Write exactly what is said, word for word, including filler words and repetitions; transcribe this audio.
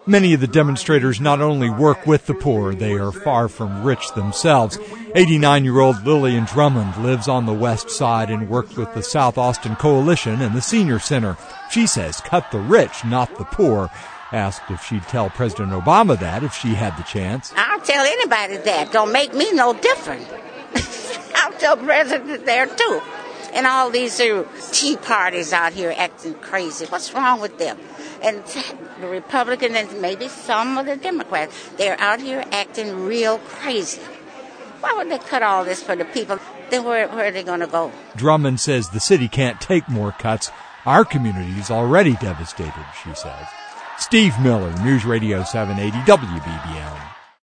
Many of the demonstrators not only work with the poor, they are far from rich themselves. eighty-nine-year-old Lillian Drummond lives on the west side and worked with the South Austin Coalition and the Senior Center. She says cut the rich, not the poor. Asked if she'd tell President Obama that if she had the chance. I'll tell anybody that. Don't make me no different. I'll tell President there, too. And all these uh, tea parties out here acting crazy. What's wrong with them? And the Republicans and maybe some of the Democrats, they're out here acting real crazy. Why would they cut all this for the people? Then where, where are they going to go? Drummond says the city can't take more cuts. Our community is already devastated, she says. Steve Miller, News Radio seven eighty W B B M.